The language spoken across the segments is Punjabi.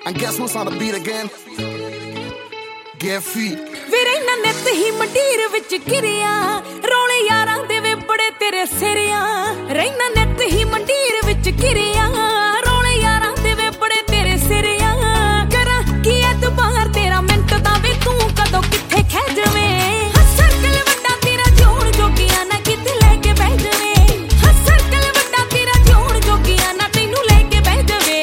And guess what's on the beat again? Get feet. ਵੀਰੇ ਨਾ ਨਿੱਤ ਹੀ ਮੰਡੀਰ ਵਿੱਚ ਕਿਰਿਆ ਰੋਲੇ ਯਾਰਾਂ ਦੇ ਵੇ ਬੜੇ ਤੇਰੇ ਸਿਰਿਆ ਰਹਿਣਾ ਨਿੱਤ ਹੀ ਮੰਡੀਰ ਵਿੱਚ ਕਿਰਿਆ ਰੋਲੇ ਯਾਰਾਂ ਦੇ ਵੇ ਬੜੇ ਤੇਰੇ ਸਿਰਿਆ ਕਰਾਂ ਕੀ ਐਤਬਾਰ ਤੇਰਾ ਮਿੰਟ ਦਾ ਵੇ ਤੂੰ ਕਦੋਂ ਕਿੱਥੇ ਖਹਿ ਜਾਵੇਂ ਹੱਸਰਕਲ ਵੱਡਾ ਤੇਰਾ ਜੋਣ ਜੋਗੀਆਂ ਨਾ ਕਿਤੇ ਲੈ ਕੇ ਬਹਿ ਜਾਵੇਂ ਹੱਸਰਕਲ ਵੱਡਾ ਤੇਰਾ ਜੋਣ ਜੋਗੀਆਂ ਨਾ ਤੈਨੂੰ ਲੈ ਕੇ ਬਹਿ ਜਾਵੇ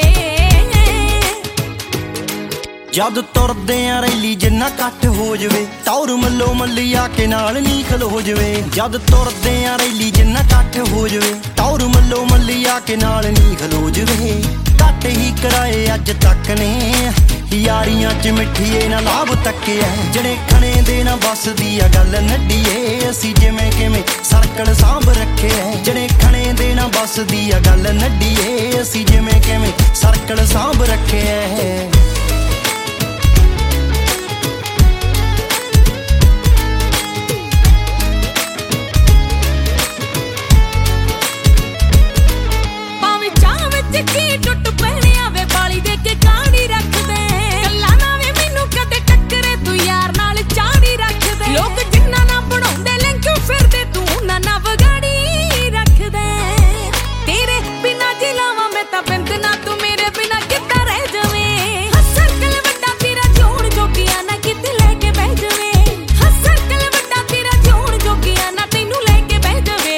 ਜਦ ਤੁਰਦੇ ਆ ਰੈਲੀ ਜਿੰਨਾ ਕੱਟ ਹੋ ਜਵੇ ਟੌਰ ਮੱਲੋ ਮੱਲੀ ਆ ਕੇ ਨਾਲ ਨੀ ਖਲੋ ਜਵੇ ਜਦ ਤੁਰਦੇ ਆ ਰੈਲੀ ਜਿੰਨਾ ਕੱਟ ਹੋ ਜਵੇ ਟੌਰ ਮੱਲੋ ਮੱਲੀ ਆ ਕੇ ਨਾਲ ਨੀ ਖਲੋ ਜਵੇ ਘੱਟ ਹੀ ਕਰਾਏ ਅੱਜ ਤੱਕ ਨੇ ਯਾਰੀਆਂ ਚ ਮਿੱਠੀਏ ਨਾ ਲਾਭ ਤੱਕਿਆ ਜਿਹੜੇ ਖਣੇ ਦੇ ਨਾ ਬਸਦੀ ਆ ਗੱਲ ਨੱਡੀਏ ਅਸੀਂ ਜਿਵੇਂ ਕਿਵੇਂ ਸਰਕਲ ਸਾਂਭ ਰੱਖਿਆ ਜਿਹੜੇ ਖਣੇ ਦੇ ਨਾ ਬਸਦੀ ਆ ਗੱਲ ਨੱਡੀਏ ਅਸੀਂ ਜਿਵੇਂ ਕਿਵੇਂ ਸਰਕਲ ਸਾਂਭ ਰੱਖਿਆ ਕੀ ਟੁੱਟ ਪਹਿਣਿਆ ਵੇ ਬਾਲੀ ਦੇ ਕੇ ਕਾਣੀ ਰੱਖਦੇ ਗੱਲਾਂ ਨਾ ਵੇ ਮੈਨੂੰ ਕਦੇ ਟੱਕਰੇ ਤੂੰ ਯਾਰ ਨਾਲ ਚਾੜੀ ਰੱਖਦੇ ਲੋਕ ਜਿੰਨਾ ਨਾ ਬਣਾਉਂਦੇ ਲੈਂਕਿਉਂ ਫਿਰਦੇ ਤੂੰ ਨਾ ਵਿਗਾੜੀ ਰੱਖਦੇ ਤੇਰੇ ਬਿਨਾ ਜਿਲਾਵਾਂ ਮੈਂ ਤਾਂ ਬਿੰਦ ਨਾ ਤੂੰ ਮੇਰੇ ਬਿਨਾ ਕਿੱਦਾਂ ਰਹਿ ਜਾਵੇਂ ਹੱਸਰਕਲ ਵੱਡਾ ਤੇਰਾ ਜੋਣ ਜੋਗੀਆਂ ਨਾ ਕਿਤੇ ਲੈ ਕੇ ਬਹਿ ਜਾਵੇਂ ਹੱਸਰਕਲ ਵੱਡਾ ਤੇਰਾ ਜੋਣ ਜੋਗੀਆਂ ਨਾ ਤੈਨੂੰ ਲੈ ਕੇ ਬਹਿ ਜਾਵੇ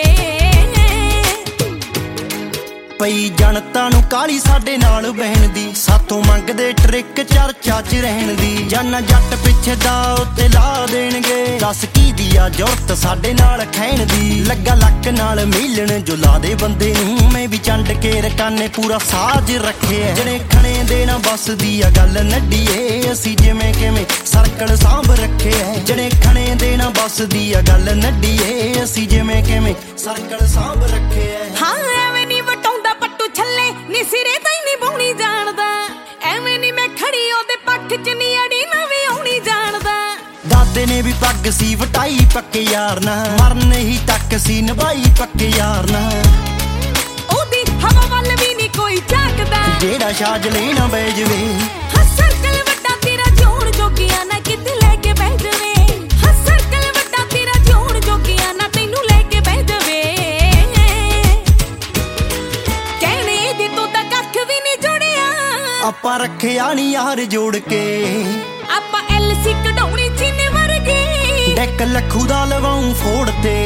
ਪਈ ਜਨਤਾ ਨੂੰ ਕਾਲੀ ਸਾਡੇ ਨਾਲ ਬਹਿਣ ਦੀ ਸਾਥੋਂ ਮੰਗਦੇ ਟ੍ਰਿਕ ਚਰਚਾ ਚ ਰਹਿਣ ਦੀ ਜਾਨਾ ਜੱਟ ਪਿੱਛੇ ਦਾ ਉੱਤੇ ਲਾ ਦੇਣਗੇ ਦੱਸ ਕੀ ਦੀ ਆ ਜ਼ਰੂਰਤ ਸਾਡੇ ਨਾਲ ਖੈਣ ਦੀ ਲੱਗਾ ਲੱਕ ਨਾਲ ਮਿਲਣ ਜੋ ਲਾ ਦੇ ਬੰਦੇ ਨੂੰ ਮੈਂ ਵੀ ਚੰਡ ਕੇ ਰਕਾਨੇ ਪੂਰਾ ਸਾਜ ਰੱਖਿਆ ਜਿਹੜੇ ਖਣੇ ਦੇ ਨਾ ਬਸਦੀ ਆ ਗੱਲ ਨੱਡੀਏ ਅਸੀਂ ਜਿਵੇਂ ਕਿਵੇਂ ਸਰਕਲ ਸਾਂਭ ਰੱਖਿਆ ਜਿਹੜੇ ਖਣੇ ਦੇ ਨਾ ਬਸਦੀ ਆ ਗੱਲ ਨੱਡੀਏ ਅਸੀਂ ਜਿਵੇਂ ਕਿਵੇਂ ਸਰਕਲ ਸਾਂਭ ਰੱਖਿਆ ਹਾਂ ਐਵੇਂ ਨੀ ਵਟਾਉਂਦਾ ਪੱਟੂ ਛੱਲੇ ਨੀ ਸਿਰੇ ਤਾਂ ਹੀ ਨੀ ਬਾਉਣੀ ਜਾਣਦਾ ਐਵੇਂ ਨੀ ਮੈਂ ਖੜੀ ਉਹਦੇ ਪੱਖ ਚ ਨੀ ਅੜੀ ਨਾ ਵੀ ਆਉਣੀ ਜਾਣਦਾ ਦਾਦੇ ਨੇ ਵੀ ਪੱਗ ਸੀ ਵਟਾਈ ਪੱਕੇ ਯਾਰ ਨਾ ਮਰਨ ਹੀ ਤੱਕ ਸੀ ਨਿਭਾਈ ਪੱਕੇ ਯਾਰ ਨਾ ਉਹਦੀ ਹਵਾ ਵੱਲ ਵੀ ਨੀ ਕੋਈ ਝਾਕਦਾ ਜਿਹੜਾ ਛਾਜ ਲੈਣਾ ਬਹਿ ਜਵੇ ਹੱਸਰਕਲ ਵੱਡਾ ਤੇਰਾ ਜੋਣ ਜੋਗੀਆਂ ਨਾ ਕਿਤੇ ਲੈ ਕੇ ਬਹਿ ਜਵੇ ਹੱਸਰਕਲ ਵੱਡਾ ਤੇਰਾ ਜੋਣ ਜੋਗੀਆਂ ਨਾ ਤੈਨੂੰ ਲੈ ਕੇ ਬਹਿ ਜਵੇ ਕਹਿਣੇ ਦੀ ਤੂੰ ਤਾਂ ਕੱਖ ਵੀ ਨੀ ਜੁੜਿਆ ਆਪਾਂ ਰੱਖਿਆ ਨੀ ਯਾਰ ਜੋੜ ਕੇ ਆਪਾਂ ਐਲਸੀ ਕਢਾਉਣੀ ਚੀਨੇ ਵਰਗੀ ਡੈਕ ਲੱਖੂ ਦਾ ਲਵਾਉਂ ਫੋੜ ਤੇ